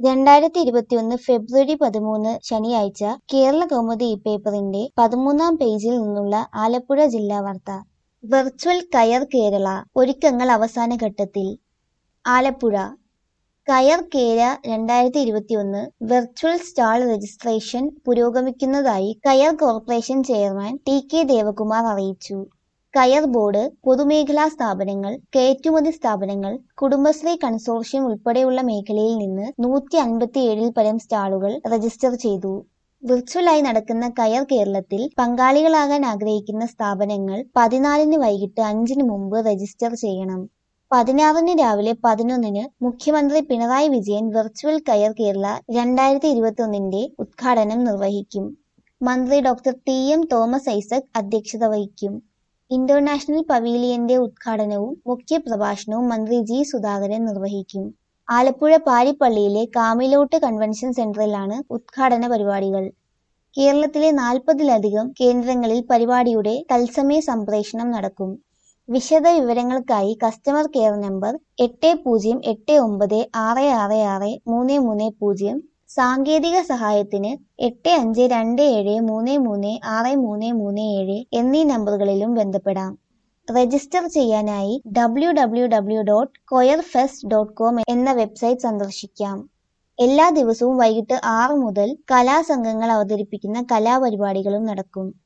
2021 ഫെബ്രുവരി 13 ശനിയാഴ്ച കേരളകൗമുദി പേപ്പറിന്റെ 13-ാം പേജിൽ നിന്നുള്ള ആലപ്പുഴ ജില്ലാ വാർത്ത. വെർച്വൽ കയർ കേരള ഒരുക്കങ്ങൾ അവസാന ഘട്ടത്തിൽ. ആലപ്പുഴ കയർ കേര 2021 വെർച്വൽ സ്റ്റാൾ രജിസ്ട്രേഷൻ പുരോഗമിക്കുന്നതായി കയർ കോർപ്പറേഷൻ ചെയർമാൻ ടി.കെ. ദേവകുമാർ അറിയിച്ചു. കയർ ബോർഡ്, പൊതുമേഖലാ സ്ഥാപനങ്ങൾ, കയറ്റുമതി സ്ഥാപനങ്ങൾ, കുടുംബശ്രീ കൺസോർഷ്യം ഉൾപ്പെടെയുള്ള മേഖലയിൽ നിന്ന് 157-ൽ പരം സ്റ്റാളുകൾ രജിസ്റ്റർ ചെയ്തു. വിർച്വലായി നടക്കുന്ന കയർ കേരളത്തിൽ പങ്കാളികളാകാൻ ആഗ്രഹിക്കുന്ന സ്ഥാപനങ്ങൾ 14-ന് വൈകിട്ട് 5-ന് മുമ്പ് രജിസ്റ്റർ ചെയ്യണം. 16-ന് രാവിലെ 11-ന് മുഖ്യമന്ത്രി പിണറായി വിജയൻ വെർച്വൽ കയർ കേരള 2021ന്റെ ഉദ്ഘാടനം നിർവഹിക്കും. മന്ത്രി ഡോക്ടർ ടി.എം. തോമസ് ഐസക് അധ്യക്ഷത വഹിക്കും. ഇന്റർനാഷണൽ പവീലിയന്റെ ഉദ്ഘാടനവും മുഖ്യപ്രഭാഷണവും മന്ത്രി ജി. സുധാകരൻ നിർവഹിക്കും. ആലപ്പുഴ പാരിപ്പള്ളിയിലെ കാമിലോട്ട് കൺവെൻഷൻ സെന്ററിലാണ് ഉദ്ഘാടന പരിപാടികൾ. കേരളത്തിലെ 40-ലധികം കേന്ദ്രങ്ങളിൽ പരിപാടിയുടെ തത്സമയ സംപ്രേഷണം നടക്കും. വിശദ വിവരങ്ങൾക്കായി കസ്റ്റമർ കെയർ നമ്പർ 8089666330, സാങ്കേതിക സഹായത്തിന് 8527336337 എന്നീ നമ്പറുകളിലും ബന്ധപ്പെടാം. രജിസ്റ്റർ ചെയ്യാനായി www.coirfest.com എന്ന വെബ്സൈറ്റ് സന്ദർശിക്കാം. എല്ലാ ദിവസവും വൈകിട്ട് 6 മുതൽ കലാസംഘങ്ങൾ അവതരിപ്പിക്കുന്ന കലാപരിപാടികളും നടക്കും.